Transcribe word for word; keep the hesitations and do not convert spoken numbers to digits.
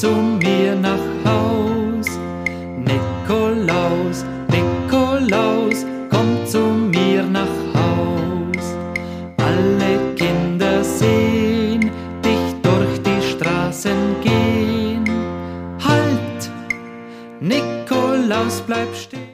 zu mir nach Haus. Nikolaus, Nikolaus, komm zu mir nach Haus. Alle Kinder sehen dich durch die Straßen gehen. Halt, Nikolaus, bleib stehen.